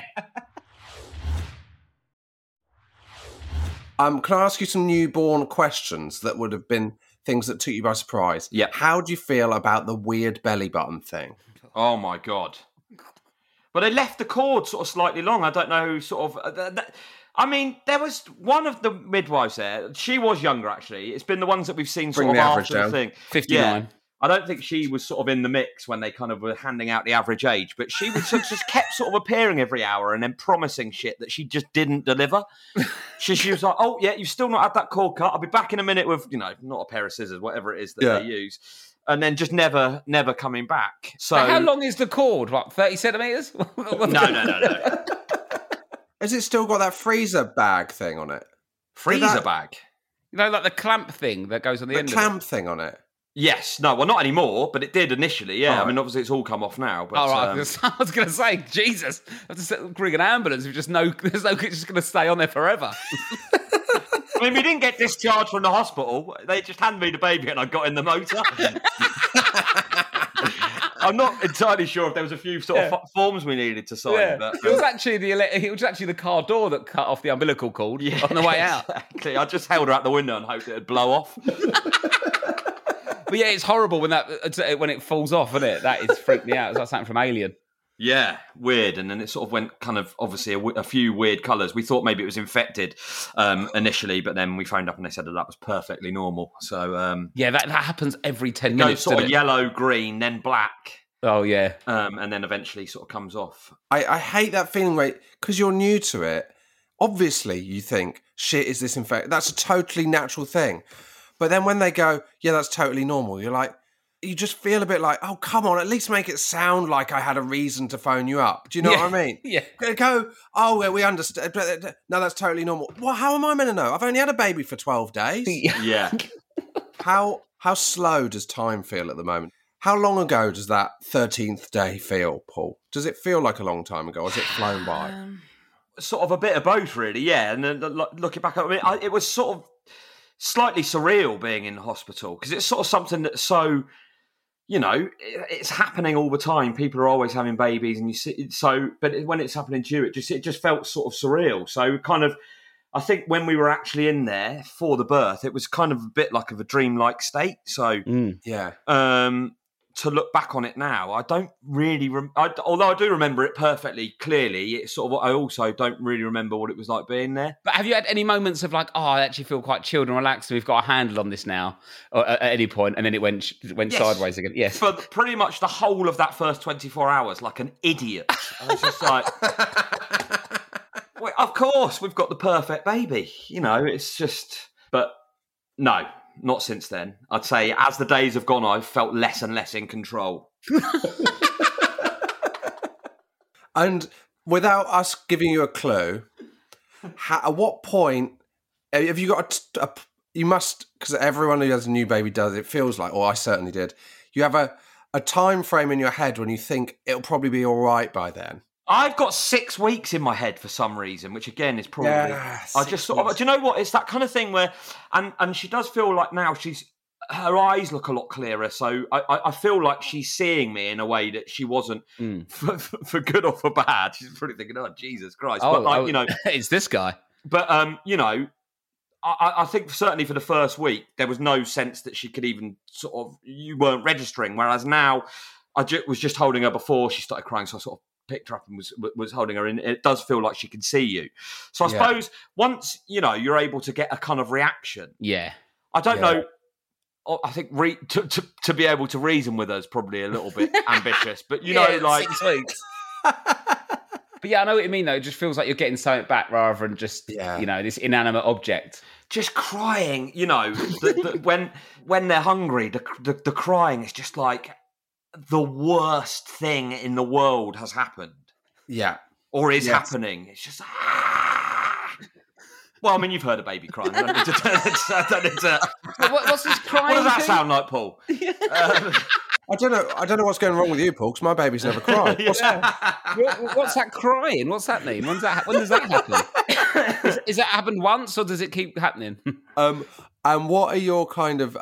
Can I ask you some newborn questions that would have been things that took you by surprise? Yeah. How do you feel about the weird belly button thing? Oh, my God. But they left the cord sort of slightly long. I don't know, sort of... I mean, there was one of the midwives there. She was younger, actually. It's been the ones that we've seen sort Bring of the average after down. the thing. 59. Yeah. I don't think she was sort of in the mix when they kind of were handing out the average age, but she was just kept sort of appearing every hour and then promising shit that she just didn't deliver. She was like, oh, yeah, you've still not had that cord cut. I'll be back in a minute with, not a pair of scissors, whatever it is that they use. And then just never coming back. So How long is the cord? What, 30 centimetres? No. Has it still got that freezer bag thing on it? Freezer bag? Like the clamp thing that goes on the The end clamp of it. thing on it? Yes. No, well, not anymore, but it did initially, yeah. Oh. I mean, obviously it's all come off now. But, Oh, right. I was going to say, Jesus, I have to bring an ambulance. There's just it's just going to stay on there forever. I mean, we didn't get discharged from the hospital. They just handed me the baby and I got in the motor. I'm not entirely sure if there was a few sort of forms we needed to sign. Yeah. But, It was actually the car door that cut off the umbilical cord on the way out. Exactly. I just held her out the window and hoped it'd blow off. But yeah, it's horrible when it falls off, isn't it? That is freaked me out. It's like something from Alien. Yeah, weird. And then it sort of went kind of, obviously, a few weird colours. We thought maybe it was infected initially, but then we phoned up and they said that was perfectly normal. So yeah, that happens every 10 it goes minutes. sort of doesn't it? yellow, green, then black. Oh, yeah. And then eventually sort of comes off. I hate that feeling, right? Because you're new to it. Obviously, you think, shit, is this infected? That's a totally natural thing. But then when they go, yeah, that's totally normal, you're like, you just feel a bit like, oh, come on, at least make it sound like I had a reason to phone you up. Do you know what I mean? Yeah. Go, oh, well, we understand. No, that's totally normal. Well, how am I meant to know? I've only had a baby for 12 days. Yeah. How slow does time feel at the moment? How long ago does that 13th day feel, Paul? Does it feel like a long time ago, or has it flown by? Sort of a bit of both, really, yeah. And then looking back, I mean, it was sort of slightly surreal being in hospital, because it's sort of something that's so, it's happening all the time. People are always having babies, and you see. So, but when it's happening to you, it just felt sort of surreal. So, kind of, I think when we were actually in there for the birth, it was kind of a bit like of a dreamlike state. So, Yeah. To look back on it now, I don't really, although I do remember it perfectly clearly, it's sort of, I also don't really remember what it was like being there. But have you had any moments of like, oh, I actually feel quite chilled and relaxed, and we've got a handle on this now, or at any point, and then it went Yes. sideways again? Yes. For pretty much the whole of that first 24 hours, like an idiot. I was just like, well, of course, we've got the perfect baby. It's just, but no. Not since then. I'd say as the days have gone, I've felt less and less in control. And without us giving you a clue, at what point have you got you must, because everyone who has a new baby does, it feels like, or I certainly did, you have a time frame in your head when you think it'll probably be all right by then. I've got 6 weeks in my head for some reason, which again is probably... Yeah, I just sort of... Do you know what? It's that kind of thing where... And she does feel like now her eyes look a lot clearer, so I feel like she's seeing me in a way that she wasn't for good or for bad. She's probably thinking, oh, Jesus Christ. Oh, but it's this guy. But, I think certainly for the first week, there was no sense that she could even you weren't registering. Whereas now, was just holding her before she started crying, so I sort of picked her up and was holding her, and it does feel like she can see you. So I suppose once, you're able to get a kind of reaction. Yeah. I don't know. I think to be able to reason with her is probably a little bit ambitious, but 6 weeks. But yeah, I know what you mean, though. It just feels like you're getting something back rather than just, this inanimate object. Just crying, when they're hungry, the crying is just like the worst thing in the world has happened. Yeah. Or is happening. It's just... Well, I mean, you've heard a baby crying. I don't need to What's this crying? What does that thing? sound like, Paul? I don't know what's going wrong with you, Paul, because my baby's never cried. What's that crying? What's that mean? When does that happen? Is that happened once, or does it keep happening? And what are your kind of,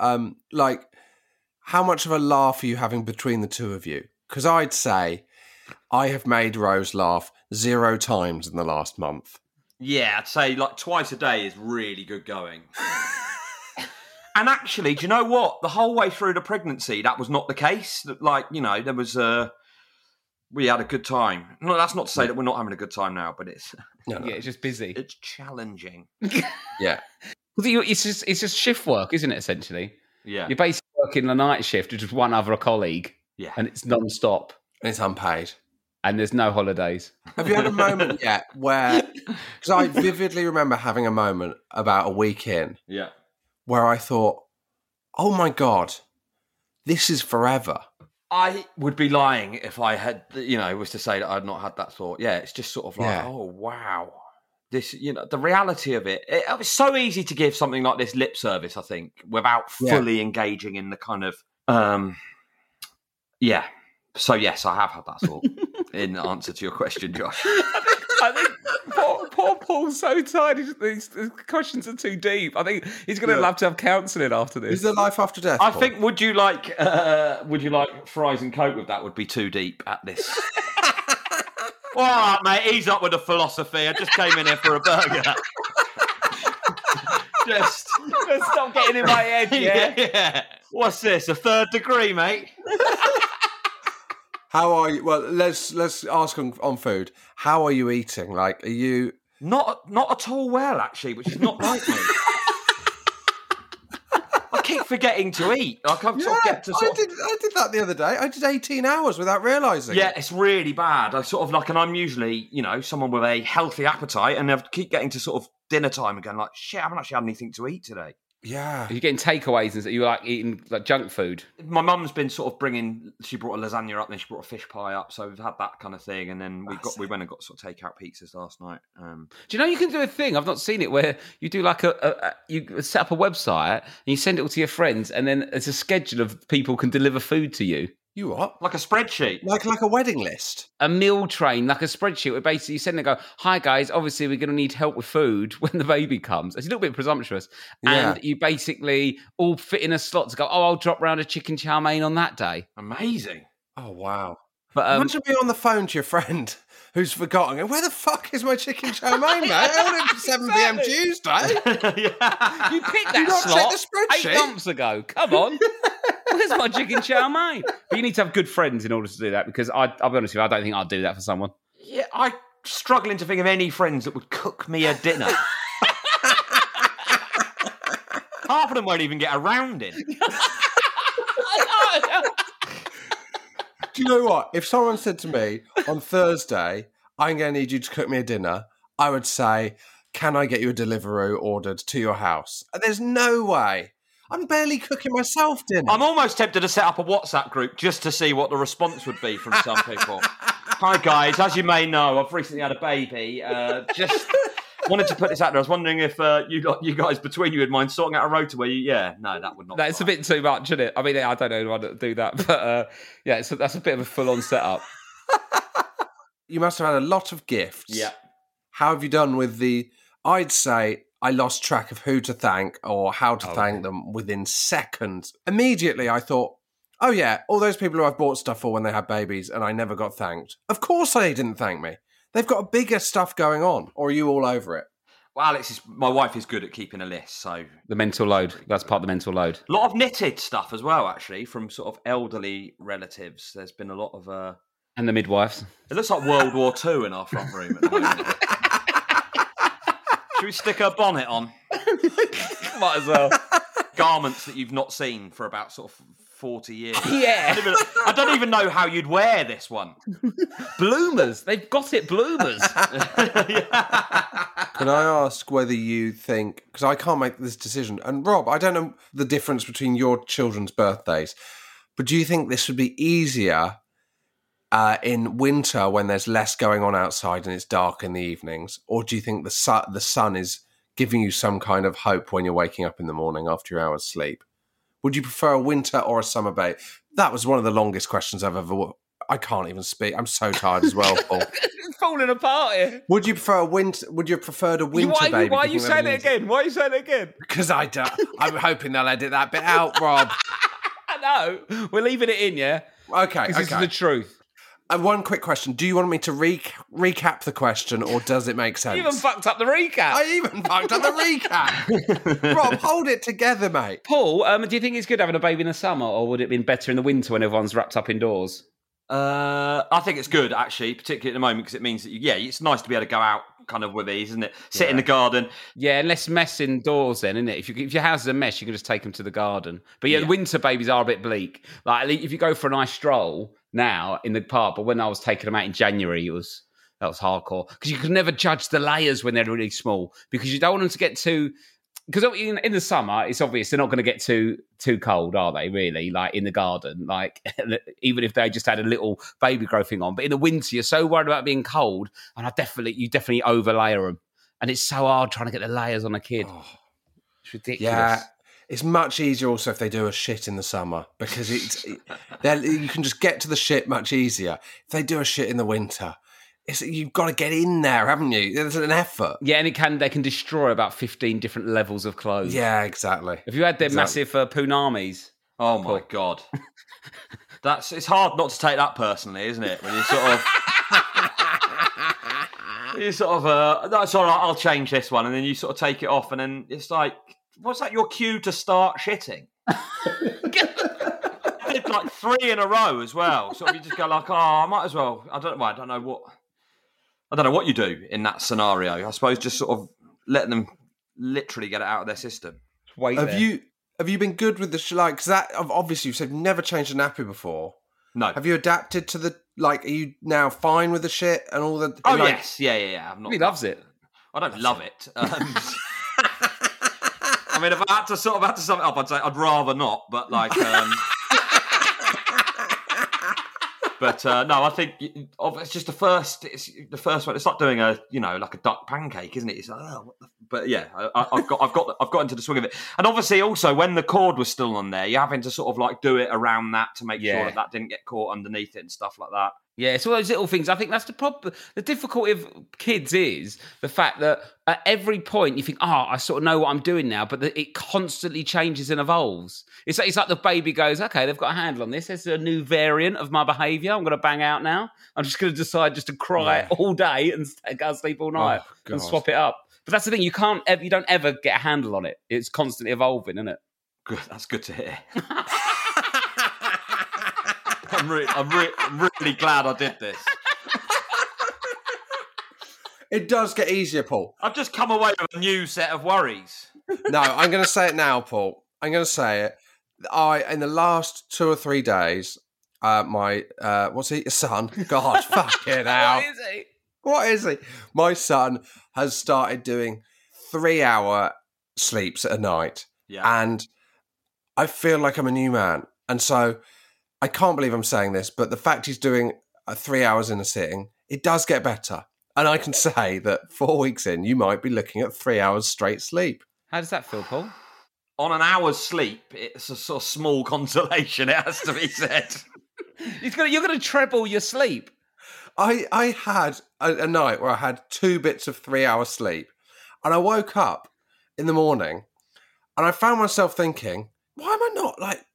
how much of a laugh are you having between the two of you? Because I'd say I have made Rose laugh 0 times in the last month. Yeah, I'd say like twice a day is really good going. And actually, do you know what? The whole way through the pregnancy, that was not the case. Like, there was we had a good time. No, that's not to say that we're not having a good time now, but it's... No. Yeah, it's just busy. It's challenging. Yeah. It's just shift work, isn't it, essentially? Yeah. You're basically working the night shift with just one other colleague. Yeah. And it's non-stop. And it's unpaid. And there's no holidays. Have you had a moment yet where... Because I vividly remember having a moment about a week in... Yeah. Where I thought, oh my God, this is forever. I would be lying if I had, was to say that I'd not had that thought. Yeah, it's just sort of like, oh, wow. This, the reality of it. It was so easy to give something like this lip service, I think, without fully engaging in the kind of, So, yes, I have had that thought in answer to your question, Josh. I think poor Paul's so tired. These questions are too deep. I think he's going to love to have counselling after this. Is there life after death? I think. Would you like fries and coke with that? Would be too deep at this. All right, mate. Ease up with the philosophy. I just came in here for a burger. Just stop getting in my head. Yeah. What's this? A 3rd degree, mate? How are you? Well, let's ask on food. How are you eating? Like, are you not at all well, actually, which is not like me. I keep forgetting to eat. Like I did that the other day. I did 18 hours without realising. Yeah, it's really bad. I sort of like, and I'm usually, someone with a healthy appetite, and I keep getting to sort of dinner time and going like, shit, I haven't actually had anything to eat today. Yeah. Are you getting takeaways and you like eating like junk food? My mum's been sort of she brought a lasagna up, then she brought a fish pie up, so we've had that kind of thing, and then we went and got sort of takeout pizzas last night. Do you know you can do a thing? I've not seen it where you do like you set up a website and you send it all to your friends, and then there's a schedule of people can deliver food to you. You what? Like a spreadsheet? Like a wedding list? A meal train, like a spreadsheet where basically you send and go, hi guys, obviously we're going to need help with food when the baby comes. It's a little bit presumptuous. Yeah. And you basically all fit in a slot to go, I'll drop round a chicken chow mein on that day. Amazing. Oh, wow. But imagine being on the phone to your friend who's forgotten. Where the fuck is my chicken chow mein, mate? I ordered it for 7 p.m. Tuesday. Yeah. You picked that not slot check the spreadsheet? 8 months ago. Come on. Where's my chicken chow mein? But you need to have good friends in order to do that, because I'll be honest with you, I don't think I'd do that for someone. Yeah, I'm struggling to think of any friends that would cook me a dinner. Half of them won't even get around it. Do you know what? If someone said to me on Thursday, I'm going to need you to cook me a dinner, I would say, can I get you a Deliveroo ordered to your house? And there's no way. I'm barely cooking myself dinner. I'm almost tempted to set up a WhatsApp group just to see what the response would be from some people. Hi guys, as you may know, I've recently had a baby. Just wanted to put this out there. I was wondering if you guys, between you, would mind sorting out a rota where no, that would not. That's a bit too much, isn't it? I mean, I don't know anyone that do that, but that's a bit of a full-on setup. You must have had a lot of gifts. Yeah. How have you done with I'd say I lost track of who to thank or how to thank them within seconds. Immediately I thought, oh yeah, all those people who I've bought stuff for when they had babies and I never got thanked. Of course they didn't thank me. They've got bigger stuff going on. Or are you all over it? Well, my wife is good at keeping a list, so The mental load. That's part of the mental load. a lot of knitted stuff as well, actually, from sort of elderly relatives. There's been a lot of. And the midwives. It looks like World War II in our front room at the moment. Should we stick her bonnet on? Might as well. Garments that you've not seen for about sort of 40 years. Yeah. I don't even know how you'd wear this one. Bloomers. They've got it, bloomers. Can I ask whether you think, because I can't make this decision, and Rob, I don't know the difference between your children's birthdays, but do you think this would be easier in winter when there's less going on outside and it's dark in the evenings, or do you think the sun is giving you some kind of hope when you're waking up in the morning after your hour's sleep? Would you prefer a winter or a summer baby? That was one of the longest questions I've ever... I can't even speak. I'm so tired as well, Paul. It's falling apart here. Would you prefer a winter? Would you have preferred a winter baby? Why are you saying it again? Why are you saying it again? Because I don't. I'm hoping they'll edit that bit out, Rob. I know. We're leaving it in, yeah? Okay. This is the truth. And one quick question. Do you want me to recap the question, or does it make sense? You even fucked up the recap. I even fucked up the recap. Rob, hold it together, mate. Paul, do you think it's good having a baby in the summer, or would it have been better in the winter when everyone's wrapped up indoors? I think it's good, actually, particularly at the moment, because it means that, it's nice to be able to go out kind of with these, isn't it? Sit in the garden. Yeah, and less mess indoors then, isn't it? If your house is a mess, you can just take them to the garden. But the winter babies are a bit bleak. Like, if you go for a nice stroll now in the park, but when I was taking them out in January, that was hardcore. Because you could never judge the layers when they're really small, because you don't want them to get too... Because in the summer, it's obvious they're not going to get too cold, are they, really? Like, in the garden, like, even if they just had a little baby growth thing on. But in the winter, you're so worried about being cold, and you definitely overlayer them. And it's so hard trying to get the layers on a kid. Oh, it's ridiculous. Yeah, it's much easier also if they do a shit in the summer, because you can just get to the shit much easier. If they do a shit in the winter... you've got to get in there, haven't you? There's an effort. Yeah, and they can destroy about 15 different levels of clothes. Yeah, exactly. Have you had their massive punamis? Oh my God. It's hard not to take that personally, isn't it? When you sort of, that's all right, I'll change this one. And then you sort of take it off, and then it's like, what's that, your cue to start shitting? I did like 3 in a row as well. So you just go like, I might as well. I don't know what you do in that scenario. I suppose just sort of letting them literally get it out of their system. Have you been good with the because that obviously you said you've never changed a nappy before. No. Have you adapted to the are you now fine with the shit and all the? Oh yes, yeah. I'm not. He loves it. I don't love it. I mean, if I had to sum it up, I'd say I'd rather not. But like. But no, I think it's just the first one. It's like doing a duck pancake, isn't it? It's like, but yeah, I've got into the swing of it. And obviously, also when the cord was still on there, you're having to sort of like do it around that to make sure that didn't get caught underneath it and stuff like that. Yeah, it's all those little things. I think that's the problem. The difficulty of kids is the fact that at every point you think, I sort of know what I'm doing now, but it constantly changes and evolves. It's like the baby goes, okay, they've got a handle on this. There's a new variant of my behaviour. I'm going to bang out now. I'm just going to decide just to cry all day and go to sleep all night and swap it up. But that's the thing. You don't ever get a handle on it. It's constantly evolving, isn't it? Good. That's good to hear. I'm really glad I did this. It does get easier, Paul. I've just come away with a new set of worries. No, I'm going to say it now, Paul. I'm going to say it. In the last 2 or 3 days, my son? God, fucking hell. What is he? My son has started doing 3-hour sleeps a night. Yeah. And I feel like I'm a new man. And so I can't believe I'm saying this, but the fact he's doing 3 hours in a sitting, it does get better. And I can say that 4 weeks in, you might be looking at 3 hours straight sleep. How does that feel, Paul? On an hour's sleep, it's a sort of small consolation, it has to be said. You're going to treble your sleep. I had a night where I had 2 bits of 3 hours sleep, and I woke up in the morning and I found myself thinking, why am I not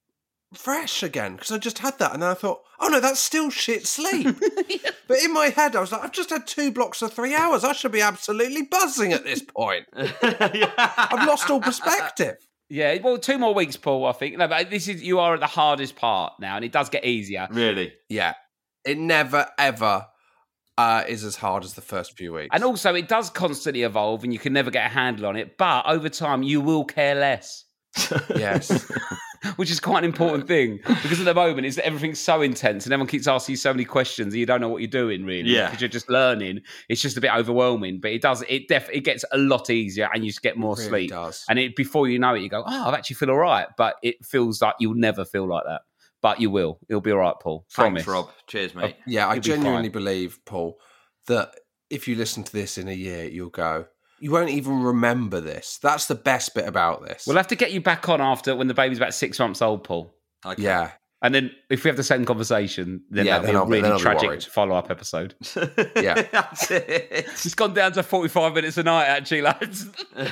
fresh again because I just had that. And then I thought, oh no, that's still shit sleep. But in my head, I was like, I've just had 2 blocks of 3 hours. I should be absolutely buzzing at this point. I've lost all perspective. Yeah, well, 2 more weeks, Paul, I think. No, but you are at the hardest part now, and it does get easier. Really? Yeah. It never, ever is as hard as the first few weeks. And also, it does constantly evolve, and you can never get a handle on it. But over time, you will care less. Yes. Which is quite an important thing. Because at the moment, it's everything's so intense, and everyone keeps asking you so many questions, and you don't know what you're doing, really. Yeah. Because you're just learning. It's just a bit overwhelming. But it gets a lot easier, and you just get more It really sleep. does. And before you know it, you go, I actually feel all right. But it feels like you'll never feel like that. But you will. It'll be all right, Paul. Promise. Thanks, Rob. Cheers, mate. Yeah, I You'll be genuinely fine. believe, Paul, that if you listen to this in a year, you'll go, you won't even remember this. That's the best bit about this. We'll have to get you back on after when the baby's about 6 months old, Paul. Okay. Yeah. And then if we have the same conversation, then Yeah, that'll be a then I'll really be tragic worried. follow-up episode. Yeah. That's it. It's gone down to 45 minutes a night, actually, lads.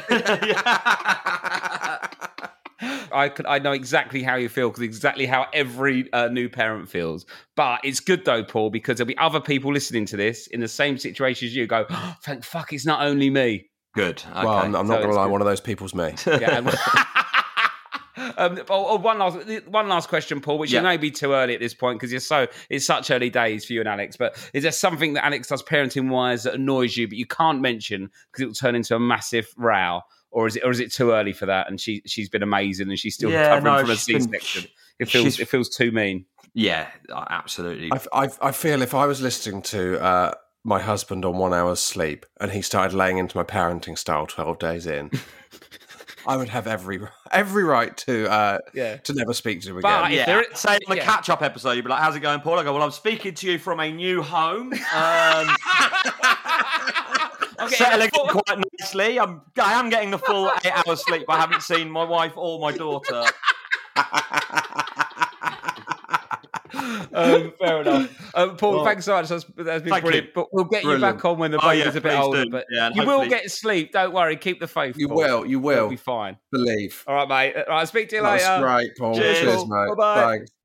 I know exactly how you feel because exactly how every new parent feels. But it's good though, Paul, because there'll be other people listening to this in the same situation as you. Go, thank fuck, it's not only me. Good. Okay. Well, I'm not So going to it's lie, good. one of those people's me. Yeah. One last question, Paul, which Yeah. may be too early at this point because it's such early days for you and Alex. But is there something that Alex does parenting wise that annoys you, but you can't mention because it will turn into a massive row? Or is it too early for that? And she's been amazing, and she's still recovering from a C-section. It feels too mean. Yeah, absolutely. I feel if I was listening to my husband on 1 hour's sleep and he started laying into my parenting style 12 days in, I would have every right to never speak to him again. But if Yeah, there say on the catch-up episode, you'd be like, how's it going, Paul? I go, well, I'm speaking to you from a new home. Settling in quite nicely. I am getting the full 8 hours sleep. I haven't seen my wife or my daughter. Fair enough. Paul, thanks so much. That's been Thank brilliant. you. But we'll get Brilliant. you back on when the Oh, baby's yeah, a bit please older. do. But Yeah, and you will hopefully- get sleep. Don't worry. Keep the faith. You Paul. will, you will. You'll be fine. Believe. All right, mate. All right, speak to you That's later. great, Paul. Cheers. Cheers, mate. Bye-bye. Thanks.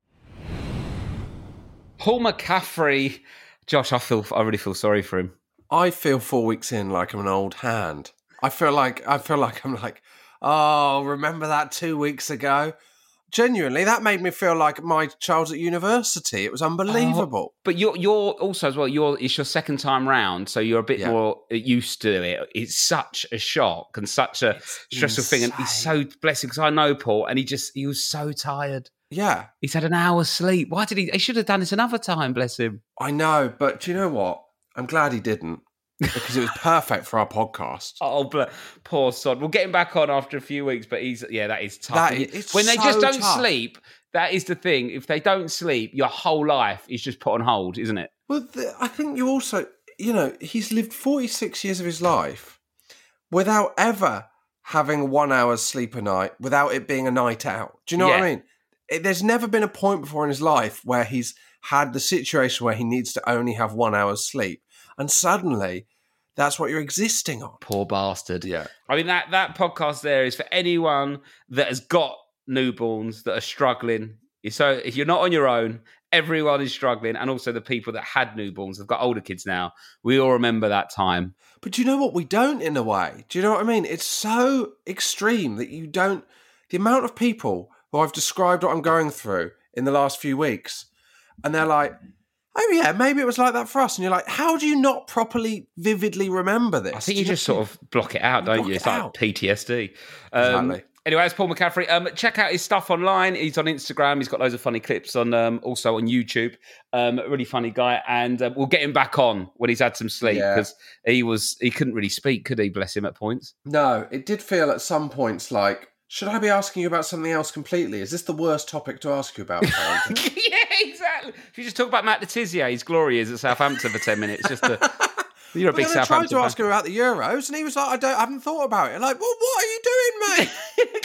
Paul McCaffrey. Josh, I really feel sorry for him. I feel 4 weeks in like I'm an old hand. I feel like I'm like, oh, remember that 2 weeks ago? Genuinely, that made me feel like my child's at university. It was unbelievable. But you're also as well. It's your second time round, so you're a bit more used to it. It's such a shock and such a stressful thing. And he's so blessed because I know Paul, and he was so tired. Yeah, He's had an hour's sleep. Why did he? He should have done this another time. Bless him. I know. But do you know what? I'm glad he didn't because it was perfect for our podcast. Oh, poor sod. We'll get him back on after a few weeks, but that is tough. It's When they just so don't tough. sleep, that is the thing. If they don't sleep, your whole life is just put on hold, isn't it? Well, I think you also, he's lived 46 years of his life without ever having 1 hour's sleep a night, without it being a night out. Do you know what I mean? There's never been a point before in his life where he's had the situation where he needs to only have 1 hour's sleep. And suddenly, that's what you're existing on. Poor bastard. Yeah. I mean, that podcast there is for anyone that has got newborns that are struggling. So if you're not on your own, everyone is struggling. And also the people that had newborns, have got older kids now. We all remember that time. But do you know what? We don't, in a way. Do you know what I mean? It's so extreme that you don't... The amount of people who I've described what I'm going through in the last few weeks, and they're like, oh yeah, maybe it was like that for us. And you're like, how do you not properly, vividly remember this? I think you just sort of block it out, don't block you? it It's like out. PTSD. Exactly. Anyway, it's Paul McCaffrey. Check out his stuff online. He's on Instagram. He's got loads of funny clips on also on YouTube. Really funny guy. And we'll get him back on when he's had some sleep because he couldn't really speak, could he? Bless him at points. No, it did feel at some points like, should I be asking you about something else completely? Is this the worst topic to ask you about? parenting? Yeah, exactly. If you just talk about Matt Letizia, his glory is at Southampton for 10 minutes. You're a big But then I tried Southampton to ask him about the Euros, and he was like, I haven't thought about it. Like, well, what are you doing, mate?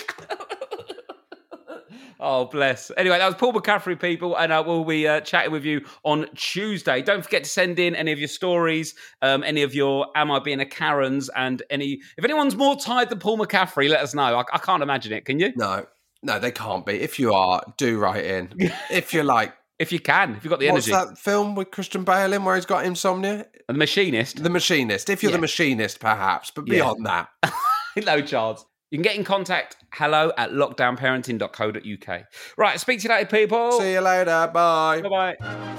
Oh, bless. Anyway, that was Paul McCaffrey, people, and we'll be chatting with you on Tuesday. Don't forget to send in any of your stories, any of your Am I Being a Karens, and if anyone's more tired than Paul McCaffrey, let us know. I can't imagine it, can you? No. No, they can't be. If you are, do write in. If you're like... If you can, if you've got the What's energy. that film with Christian Bale in where he's got insomnia? And the Machinist. The Machinist. If you're the Machinist, perhaps. But beyond that... No chance. You can get in contact, hello@lockdownparenting.co.uk. Right, speak to you later, people. See you later. Bye. Bye-bye.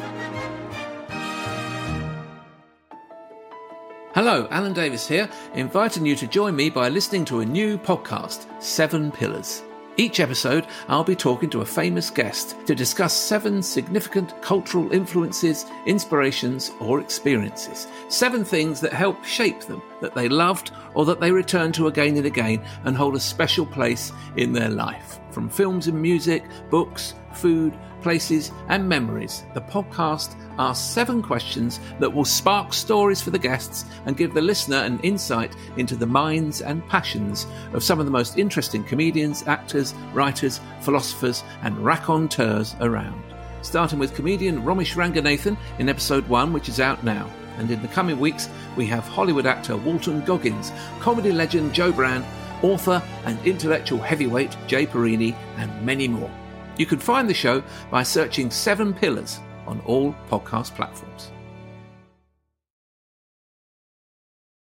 Hello, Alan Davis here, inviting you to join me by listening to a new podcast, 7 Pillars. Each episode, I'll be talking to a famous guest to discuss 7 significant cultural influences, inspirations, or experiences. 7 things that helped shape them, that they loved, or that they return to again and again and hold a special place in their life. From films and music, books, food, places, and memories, the podcast asks 7 questions that will spark stories for the guests and give the listener an insight into the minds and passions of some of the most interesting comedians, actors, writers, philosophers, and raconteurs around. Starting with comedian Romesh Ranganathan in episode 1, which is out now. And in the coming weeks, we have Hollywood actor Walton Goggins, comedy legend Joe Brown, author and intellectual heavyweight Jay Perini, and many more. You can find the show by searching 7 Pillars on all podcast platforms.